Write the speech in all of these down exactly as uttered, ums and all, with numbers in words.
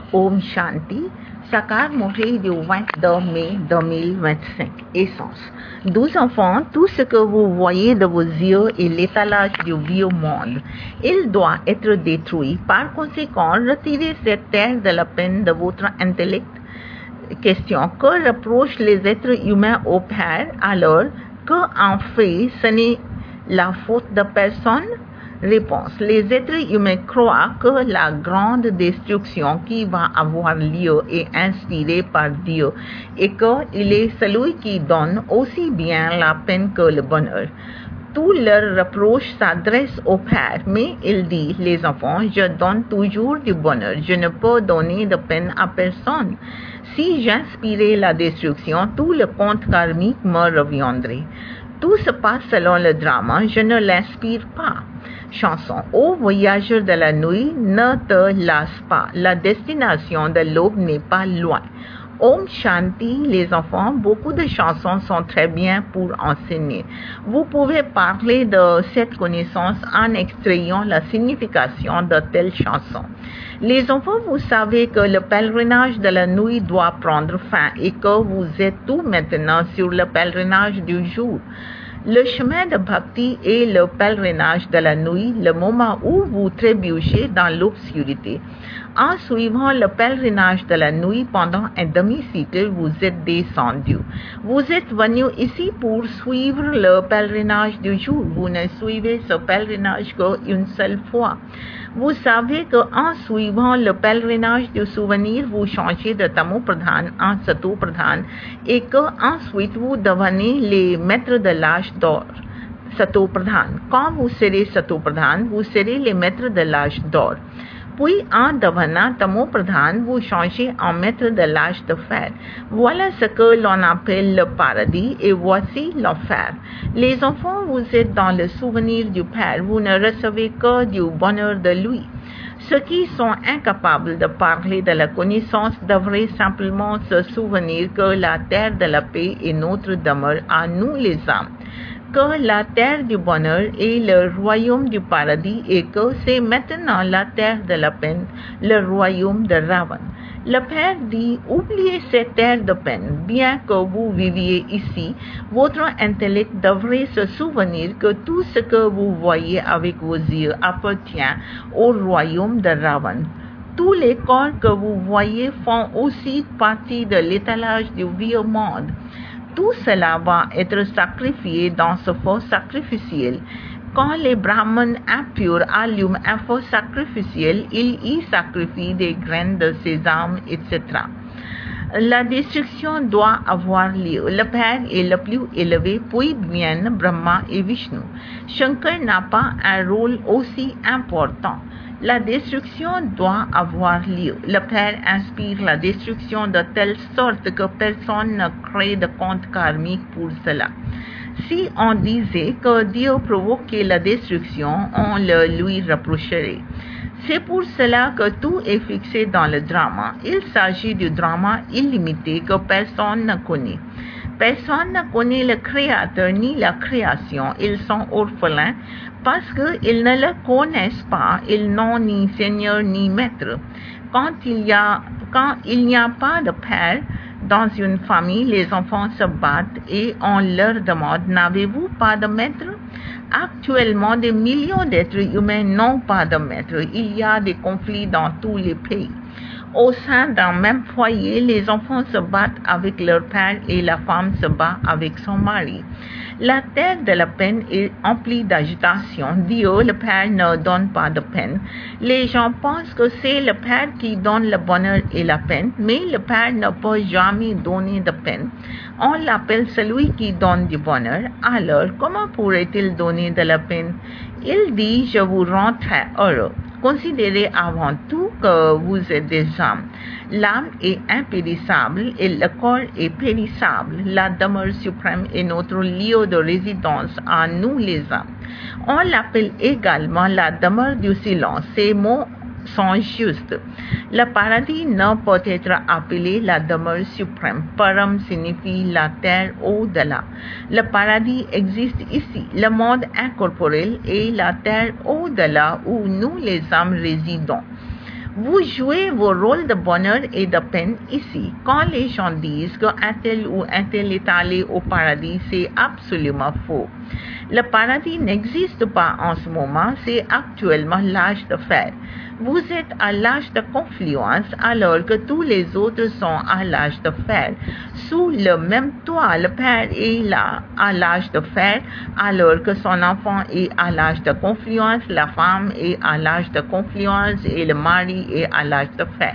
Om Shanti, Sakar Mouré du vingt-deux mai deux mille vingt-cinq. Essence. Douze enfants, tout ce que vous voyez de vos yeux est l'étalage du vieux monde. Il doit être détruit. Par conséquent, retirez cette terre de la peine de votre intellect. Question. Que reprochent les êtres humains au Père alors que, en fait, ce n'est la faute de personne? Réponse. Les êtres humains croient que la grande destruction qui va avoir lieu est inspirée par Dieu et qu'il est celui qui donne aussi bien la peine que le bonheur. Tous leurs reproches s'adressent au Père, mais il dit, les enfants, je donne toujours du bonheur, je ne peux donner de peine à personne. Si j'inspirais la destruction, tout le compte karmique me reviendrait. Tout se passe selon le drame, je ne l'inspire pas. Chanson. Ô voyageur de la nuit, ne te lasse pas, la destination de l'aube n'est pas loin. Om Shanti, les enfants, beaucoup de chansons sont très bien pour enseigner. Vous pouvez parler de cette connaissance en extrayant la signification de telle chanson. Les enfants, vous savez que le pèlerinage de la nuit doit prendre fin et que vous êtes tout maintenant sur le pèlerinage du jour. Le chemin de Bhakti est le pèlerinage de la nuit, le moment où vous trébuchez dans l'obscurité. En suivant le pèlerinage de la nuit pendant un demi-siècle, vous êtes descendu. Vous êtes venu ici pour suivre le pèlerinage du jour. Vous ne suivez ce pèlerinage qu'une seule fois. Vous savez qu'en suivant le pèlerinage du souvenir, vous changez de Tamo Pradhan en Sato Pradhan et qu'ensuite vous devenez les maîtres de l'âge d'or. Sato Pradhan. Quand vous serez Sato Pradhan, vous serez les maîtres de l'âge d'or. Puis, en devenant Tamo Pradhan, vous changez en maître de l'âge de fer. Voilà ce que l'on appelle le paradis et voici l'enfer. Les enfants, vous êtes dans le souvenir du Père, vous ne recevez que du bonheur de lui. Ceux qui sont incapables de parler de la connaissance devraient simplement se souvenir que la terre de la paix est notre demeure à nous les âmes, que la terre du bonheur est le royaume du paradis et que c'est maintenant la terre de la peine, le royaume de Ravan. Le Père dit, oubliez cette terre de peine. Bien que vous viviez ici, votre intellect devrait se souvenir que tout ce que vous voyez avec vos yeux appartient au royaume de Ravan. Tous les corps que vous voyez font aussi partie de l'étalage du vieux monde. Tout cela va être sacrifié dans ce feu sacrificiel. Quand les brahmanes impurs allument un feu sacrificiel, ils y sacrifient des graines de sésame, et cetera. La destruction doit avoir lieu. Le Père est le plus élevé, puis viennent Brahma et Vishnu. Shankar n'a pas un rôle aussi important. La destruction doit avoir lieu. Le Père inspire la destruction de telle sorte que personne ne crée de compte karmique pour cela. Si on disait que Dieu provoquait la destruction, on le lui reprocherait. C'est pour cela que tout est fixé dans le drama. Il s'agit du drama illimité que personne ne connaît. Personne ne connaît le Créateur ni la création. Ils sont orphelins parce qu'ils ne le connaissent pas. Ils n'ont ni Seigneur ni Maître. Quand il y a, quand il n'y a pas de Père dans une famille, les enfants se battent et on leur demande, n'avez-vous pas de Maître? Actuellement, des millions d'êtres humains n'ont pas de Maître. Il y a des conflits dans tous les pays. Au sein d'un même foyer, les enfants se battent avec leur père et la femme se bat avec son mari. La terre de la peine est emplie d'agitation. Dieu, le Père, ne donne pas de peine. Les gens pensent que c'est le Père qui donne le bonheur et la peine, mais le Père ne peut jamais donner de peine. On l'appelle celui qui donne du bonheur. Alors, comment pourrait-il donner de la peine? Il dit, je vous rends très heureux. Considérez avant tout que vous êtes des âmes. L'âme est impérissable et le corps est périssable. La demeure suprême est notre lieu de résidence à nous les âmes. On l'appelle également la demeure du silence. Ces mots sont justes. Le paradis ne peut être appelé la demeure suprême. Param signifie la terre au-delà. Le paradis existe ici. Le monde incorporel est la terre au-delà où nous les âmes résidons. Vous jouez vos rôles de bonheur et de peine ici. Quand les gens disent qu'un tel ou un tel est allé au paradis, c'est absolument faux. Le paradis n'existe pas en ce moment, c'est actuellement l'âge de fer. Vous êtes à l'âge de confluence alors que tous les autres sont à l'âge de fer. Sous le même toit, le père est là à l'âge de fer alors que son enfant est à l'âge de confluence, la femme est à l'âge de confluence et le mari est à l'âge de fer.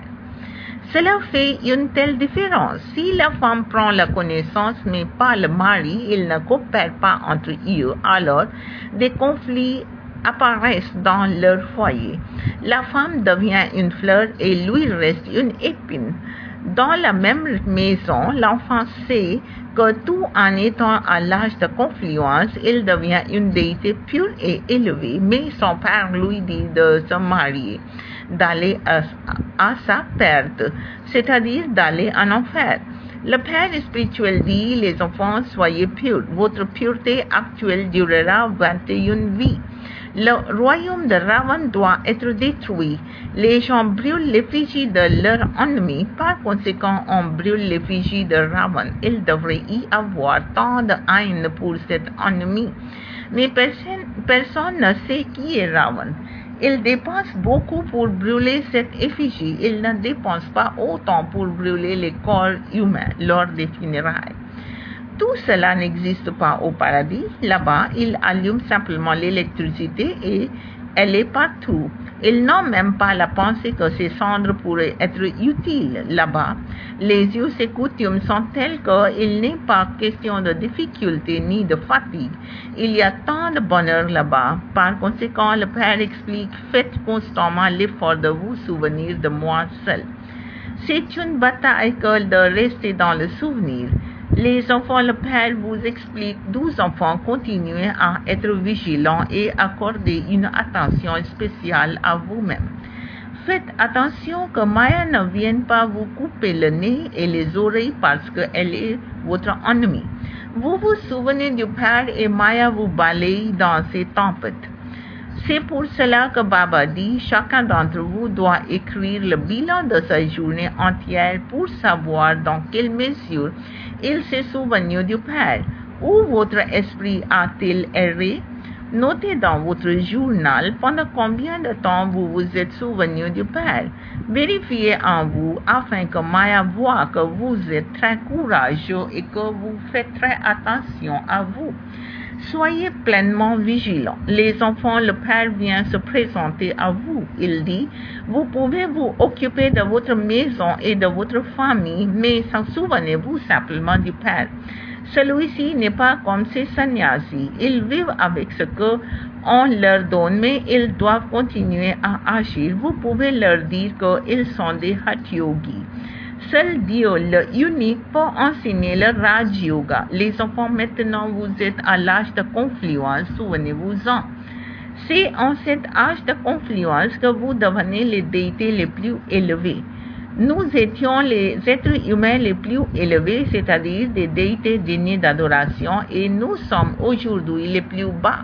Cela fait une telle différence. Si la femme prend la connaissance mais pas le mari, ils ne coopèrent pas entre eux, alors des conflits apparaissent dans leur foyer. La femme devient une fleur et lui reste une épine. Dans la même maison, l'enfant sait que tout en étant à l'âge de confluence, il devient une déité pure et élevée, mais son père lui dit de se marier, d'aller à, à sa perte, c'est-à-dire d'aller en enfer. Le Père spirituel dit, les enfants, soyez purs, votre pureté actuelle durera vingt et une vies. Le royaume de Ravan doit être détruit. Les gens brûlent l'effigie de leur ennemi. Par conséquent, on brûle l'effigie de Ravan. Il devrait y avoir tant de haine pour cet ennemi. Mais personne, personne ne sait qui est Ravan. Il dépense beaucoup pour brûler cette effigie. Il ne dépense pas autant pour brûler les corps humains lors des funérailles. Tout cela n'existe pas au paradis. Là-bas, il allume simplement l'électricité et elle est partout. Ils n'ont même pas la pensée que ces cendres pourraient être utiles là-bas. Les us et coutumes sont telles qu'il n'est pas question de difficulté ni de fatigue. Il y a tant de bonheur là-bas. Par conséquent, le Père explique, faites constamment l'effort de vous souvenir de moi seul. C'est une bataille que de rester dans le souvenir. Les enfants, le Père vous explique, douze enfants, continuez à être vigilants et accordez une attention spéciale à vous-même. Faites attention que Maya ne vienne pas vous couper le nez et les oreilles parce qu'elle est votre ennemi. Vous vous souvenez du Père et Maya vous balaye dans ses tempêtes. C'est pour cela que Baba dit, chacun d'entre vous doit écrire le bilan de sa journée entière pour savoir dans quelle mesure il s'est souvenu du Père. Où votre esprit a-t-il erré? Notez dans votre journal pendant combien de temps vous vous êtes souvenu du Père. Vérifiez en vous afin que Maya voie que vous êtes très courageux et que vous faites très attention à vous. Soyez pleinement vigilants. Les enfants, le Père vient se présenter à vous. Il dit, vous pouvez vous occuper de votre maison et de votre famille, mais souvenez-vous simplement du Père. Celui-ci n'est pas comme ces sannyasis. Ils vivent avec ce que on leur donne, mais ils doivent continuer à agir. Vous pouvez leur dire qu'ils sont des Hatha Yogis. Seul Dieu, le unique, peut enseigner le Raj Yoga. Les enfants, maintenant, vous êtes à l'âge de confluence, souvenez-vous-en. C'est en cet âge de confluence que vous devenez les déités les plus élevés. Nous étions les êtres humains les plus élevés, c'est-à-dire des déités dignes d'adoration, et nous sommes aujourd'hui les plus bas.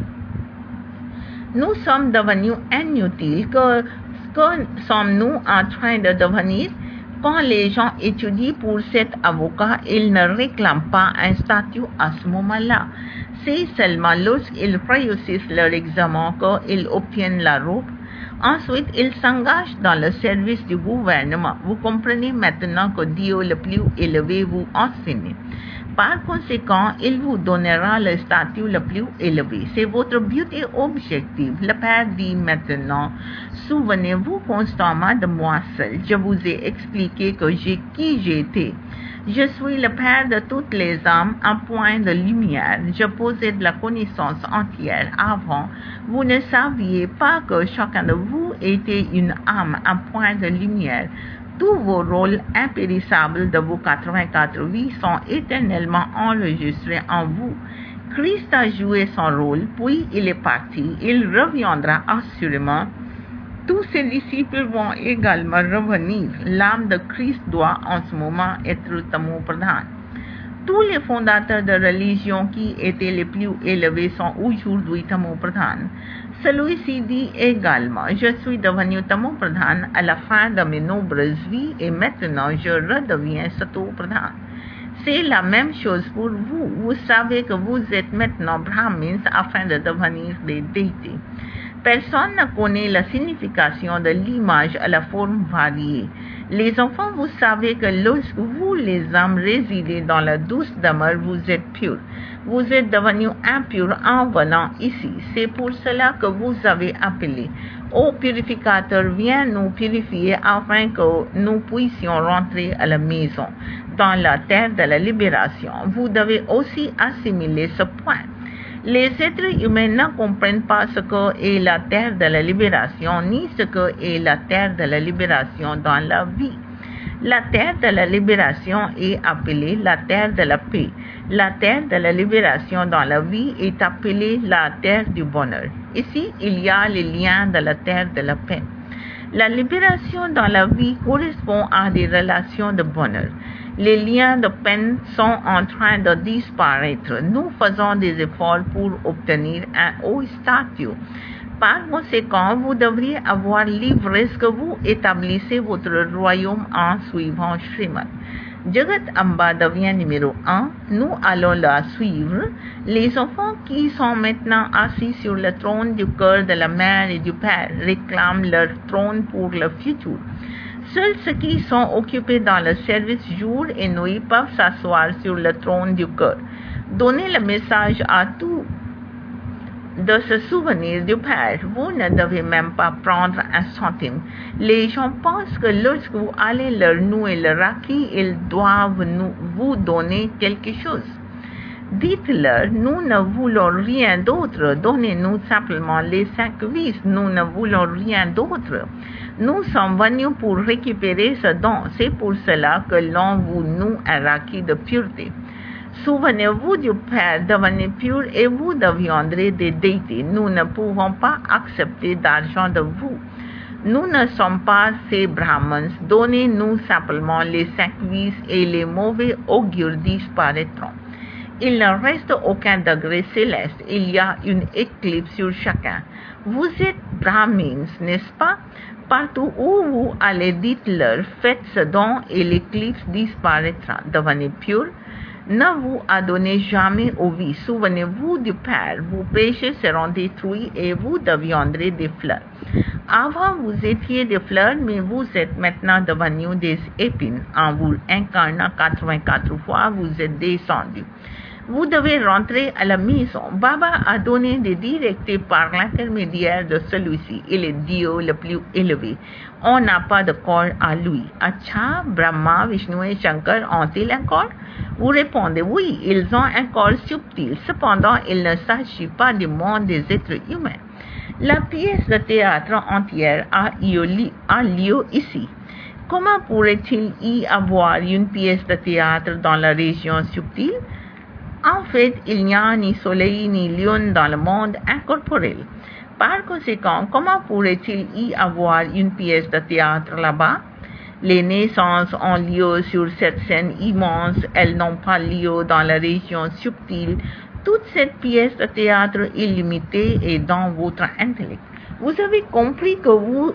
Nous sommes devenus inutiles. Que, que sommes-nous en train de devenir? Quand les gens étudient pour cet avocat, ils ne réclament pas un statut à ce moment-là. C'est seulement lorsqu'ils réussissent leur examen qu'ils obtiennent la robe. Ensuite, ils s'engagent dans le service du gouvernement. Vous comprenez maintenant que Dieu le plus élevé vous enseigne. Par conséquent, il vous donnera le statut le plus élevé. C'est votre but et objectif. Le Père dit maintenant, souvenez-vous constamment de moi seul. Je vous ai expliqué que j'ai qui j'étais. Je suis le Père de toutes les âmes, un point de lumière. Je possède la connaissance entière. Avant, vous ne saviez pas que chacun de vous était une âme, un point de lumière. Tous vos rôles impérissables de vos quatre-vingt-quatre vies sont éternellement enregistrés en vous. Christ a joué son rôle, puis il est parti. Il reviendra assurément. Tous ses disciples vont également revenir. L'âme de Christ doit en ce moment être Tamo Pradhan. Tous les fondateurs de religion qui étaient les plus élevés sont aujourd'hui Tamo Pradhan. Celui-ci dit également, je suis devenu Tamo-Pradhan à la fin de mes nombreuses vies et maintenant je redeviens Sato-Pradhan. C'est la même chose pour vous. Vous savez que vous êtes maintenant Brahmins afin de devenir des déités. Personne ne connaît la signification de l'image à la forme variée. Les enfants, vous savez que lorsque vous, les âmes, résidez dans la douce demeure, vous êtes purs. Vous êtes devenus impurs en venant ici. C'est pour cela que vous avez appelé. Ô purificateur, viens nous purifier afin que nous puissions rentrer à la maison, dans la terre de la libération. Vous devez aussi assimiler ce point. Les êtres humains ne comprennent pas ce qu'est la terre de la libération, ni ce qu'est la terre de la libération dans la vie. La terre de la libération est appelée la terre de la paix. La terre de la libération dans la vie est appelée la terre du bonheur. Ici, il y a les liens de la terre de la paix. La libération dans la vie correspond à des relations de bonheur. Les liens de peine sont en train de disparaître. Nous faisons des efforts pour obtenir un haut statut. Par conséquent, vous devriez avoir l'ivresse que vous établissez votre royaume en suivant Srimad. Jagat Amba devient numéro un. Nous allons la suivre. Les enfants qui sont maintenant assis sur le trône du cœur de la mère et du père réclament leur trône pour le futur. Seuls ceux qui sont occupés dans le service jour et nuit peuvent s'asseoir sur le trône du cœur. Donnez le message à tous de se souvenir du Père. Vous ne devez même pas prendre un centime. Les gens pensent que lorsque vous allez leur nouer le raki, ils doivent nous, vous donner quelque chose. Dites-leur, nous ne voulons rien d'autre. Donnez-nous simplement les cinq vices. Nous ne voulons rien d'autre. Nous sommes venus pour récupérer ce don. C'est pour cela que l'on vous noue un raki de pureté. Souvenez-vous du Père, devenez pur et vous deviendrez des déités. Nous ne pouvons pas accepter d'argent de vous. Nous ne sommes pas ces Brahmans. Donnez-nous simplement les cinq vices et les mauvais augures disparaîtront. Il ne reste aucun degré céleste. Il y a une éclipse sur chacun. Vous êtes Brahmins, n'est-ce pas? Partout où vous allez, dites-leur, faites ce don et l'éclipse disparaîtra. Devenez pur. Ne vous adonnez jamais aux vies. Souvenez-vous du Père. Vos péchés seront détruits et vous deviendrez des fleurs. Avant, vous étiez des fleurs, mais vous êtes maintenant devenus des épines. En vous incarnant quatre-vingt-quatre fois, vous êtes descendus. Vous devez rentrer à la maison. Baba a donné des directives par l'intermédiaire de celui-ci. Il est Dieu le plus élevé. On n'a pas de corps à lui. Acha, Brahma, Vishnu et Shankar ont-ils un corps? Vous répondez oui, ils ont un corps subtil. Cependant, il ne s'agit pas du monde des êtres humains. La pièce de théâtre entière a lieu ici. Comment pourrait-il y avoir une pièce de théâtre dans la région subtile? En fait, il n'y a ni soleil ni lune dans le monde incorporel. Par conséquent, comment pourrait-il y avoir une pièce de théâtre là-bas? Les naissances ont lieu sur cette scène immense, elles n'ont pas lieu dans la région subtile. Toute cette pièce de théâtre illimitée est dans votre intellect. Vous avez compris que vous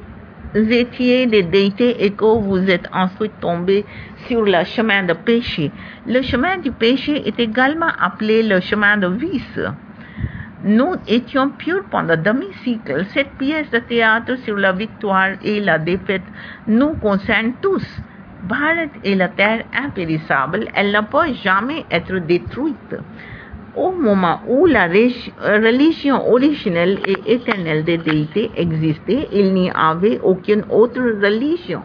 étiez des déités et que vous êtes ensuite tombés sur le chemin de péché. Le chemin du péché est également appelé le chemin de vice. Nous étions purs pendant demi-siècle. Cette pièce de théâtre sur la victoire et la défaite nous concerne tous. Bharat est la terre impérissable. Elle ne peut jamais être détruite. Au moment où la religion originelle et éternelle des déités existait, il n'y avait aucune autre religion.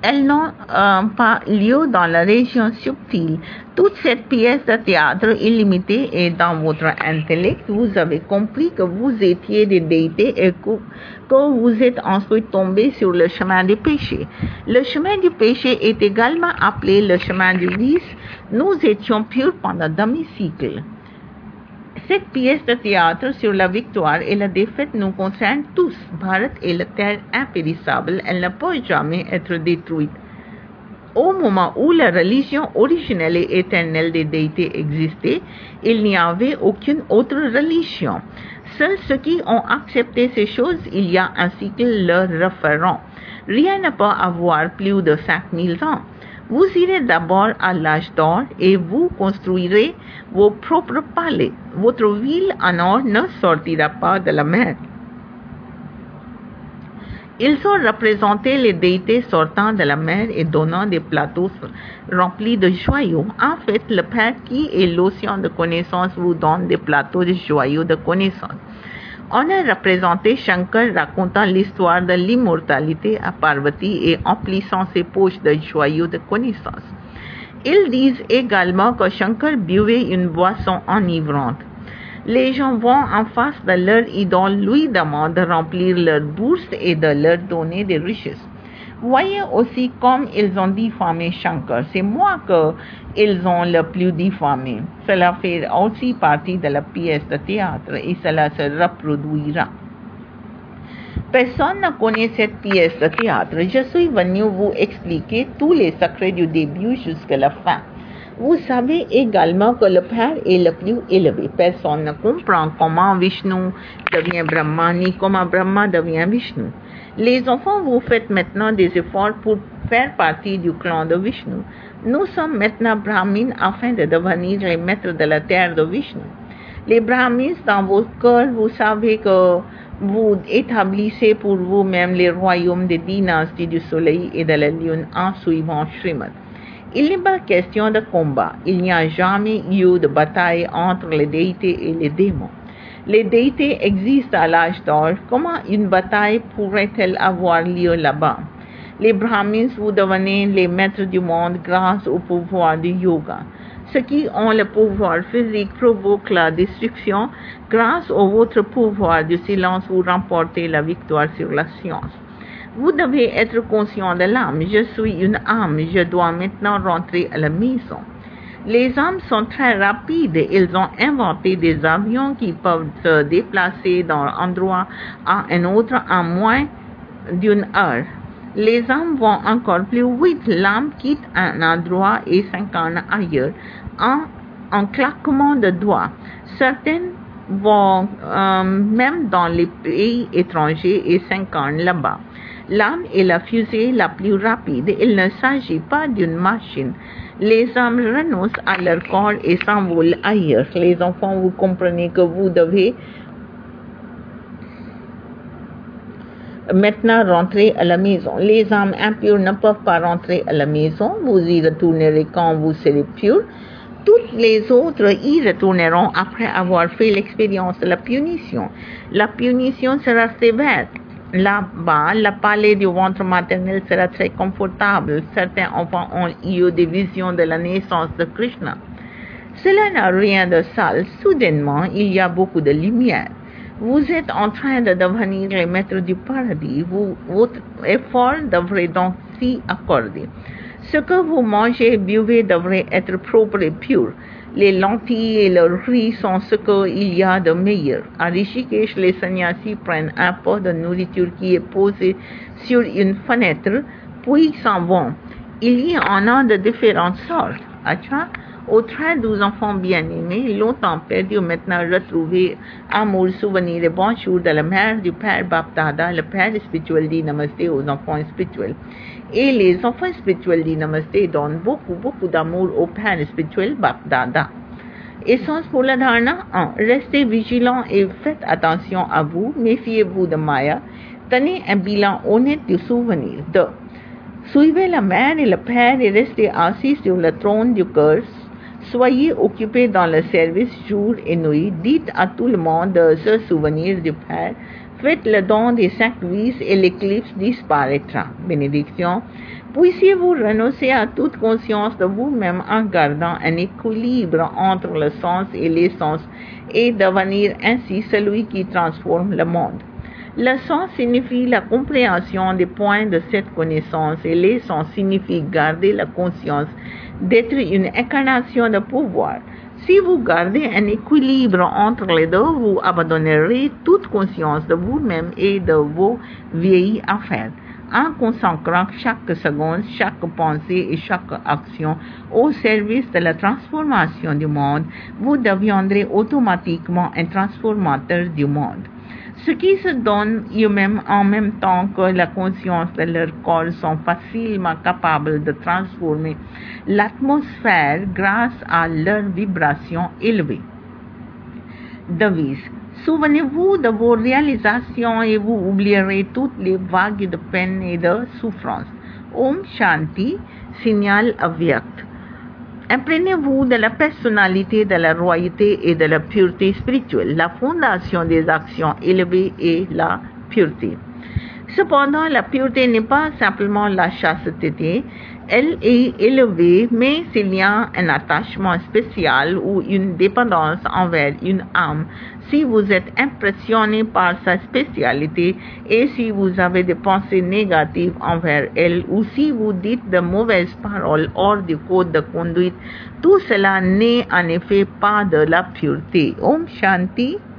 elles n'ont euh, pas lieu dans la région subtile. Toute cette pièce de théâtre illimitée est dans votre intellect. Vous avez compris que vous étiez des déités et que, que vous êtes ensuite tombés sur le chemin du péché. Le chemin du péché est également appelé le chemin du vice. Nous étions purs pendant demi-siècle. Cette pièce de théâtre sur la victoire et la défaite nous concerne tous. Bharat est la terre impérissable, elle ne peut jamais être détruite. Au moment où la religion originelle et éternelle des déités existait, il n'y avait aucune autre religion. Seuls ceux qui ont accepté ces choses il y a un cycle leur referont. Rien ne peut avoir plus de cinq mille ans. Vous irez d'abord à l'âge d'or et vous construirez vos propres palais. Votre ville en or ne sortira pas de la mer. Ils ont représenté les déités sortant de la mer et donnant des plateaux remplis de joyaux. En fait, le Père qui est l'océan de connaissance vous donne des plateaux de joyaux de connaissance. On a représenté Shankar racontant l'histoire de l'immortalité à Parvati et emplissant ses poches de joyaux de connaissance. Ils disent également que Shankar buvait une boisson enivrante. Les gens vont en face de leur idole, lui demandent de remplir leur bourse et de leur donner des richesses. Voyez aussi comme ils ont diffamé Shankar. C'est moi qu'ils ont le plus diffamé. Cela fait aussi partie de la pièce de théâtre et cela se reproduira. Personne ne connaît cette pièce de théâtre. Je suis venu vous expliquer tous les secrets du début jusqu'à la fin. Vous savez également que le Père est le plus élevé. Personne ne comprend comment Vishnu devient Brahma ni comment Brahma devient Vishnu. Les enfants, vous faites maintenant des efforts pour faire partie du clan de Vishnu. Nous sommes maintenant brahmines afin de devenir les maîtres de la terre de Vishnu. Les brahmines, dans vos cœurs, vous savez que vous établissez pour vous-même les royaumes des dynasties du soleil et de la lune en suivant Srimad. Il n'est pas question de combat. Il n'y a jamais eu de bataille entre les déités et les démons. Les déités existent à l'âge d'or. Comment une bataille pourrait-elle avoir lieu là-bas? Les brahmins, vous devenez les maîtres du monde grâce au pouvoir du yoga. Ceux qui ont le pouvoir physique provoquent la destruction. Grâce au votre pouvoir du silence, vous remportez la victoire sur la science. Vous devez être conscient de l'âme. Je suis une âme. Je dois maintenant rentrer à la maison. Les âmes sont très rapides. Ils ont inventé des avions qui peuvent se déplacer d'un endroit à un autre en moins d'une heure. Les âmes vont encore plus vite. L'âme quitte un endroit et s'incarne ailleurs en un claquement de doigts. Certaines vont euh, même dans les pays étrangers et s'incarnent là-bas. L'âme est la fusée la plus rapide. Il ne s'agit pas d'une machine. Les âmes renoncent à leur corps et s'envolent ailleurs. Les enfants, vous comprenez que vous devez maintenant rentrer à la maison. Les âmes impures ne peuvent pas rentrer à la maison. Vous y retournerez quand vous serez purs. Toutes les autres y retourneront après avoir fait l'expérience de la punition. La punition sera sévère. Là-bas, le palais du ventre maternel sera très confortable. Certains enfants ont eu des visions de la naissance de Krishna. Cela n'a rien de sale. Soudainement, il y a beaucoup de lumière. Vous êtes en train de devenir les maîtres du paradis. Vous, votre effort devrait donc s'y accorder. Ce que vous mangez et buvez devrait être propre et pur. Les lentilles et le riz sont ce qu'il y a de meilleur. À Rishikesh, les sannyasis prennent un pot de nourriture qui est posé sur une fenêtre, puis s'en vont. Il y en a de différentes sortes. Acha, aux très douze enfants bien-aimés, longtemps perdus, maintenant retrouvés, amour, souvenir et bonjour de la mère du Père Bapdada. Le Père spirituel dit Namasté aux enfants spirituels. Et les enfants spirituels dit Namasté donnent beaucoup, beaucoup d'amour au Père spirituel Bapdada. Essence pour la dharana un. Restez vigilants et faites attention à vous. Méfiez-vous de Maya. Tenez un bilan honnête du souvenir. deux. Suivez la mère et le père et restez assis sur le trône du cœur. Soyez occupés dans le service jour et nuit. Dites à tout le monde de se souvenir du Père. Faites le don des cinq vices et l'éclipse disparaîtra. Bénédiction. Puissiez-vous renoncer à toute conscience de vous-même en gardant un équilibre entre le sens et l'essence et devenir ainsi celui qui transforme le monde. Le sens signifie la compréhension des points de cette connaissance et l'essence signifie garder la conscience d'être une incarnation de pouvoir. Si vous gardez un équilibre entre les deux, vous abandonnerez toute conscience de vous-même et de vos vieilles affaires. En consacrant chaque seconde, chaque pensée et chaque action au service de la transformation du monde, vous deviendrez automatiquement un transformateur du monde. Ceux qui se donnent eux-mêmes en même temps que la conscience de leur corps sont facilement capables de transformer l'atmosphère grâce à leur vibration élevée. Devise. Souvenez-vous de vos réalisations et vous oublierez toutes les vagues de peine et de souffrance. Om Shanti, signal avyakt. Imprégnez-vous de la personnalité, de la royauté et de la pureté spirituelle. La fondation des actions élevées est la pureté. Cependant, la pureté n'est pas simplement la chasteté, elle est élevée, mais s'il y a un attachement spécial ou une dépendance envers une âme, si vous êtes impressionné par sa spécialité et si vous avez des pensées négatives envers elle ou si vous dites de mauvaises paroles hors du code de conduite, tout cela n'est en effet pas de la pureté. Om Shanti.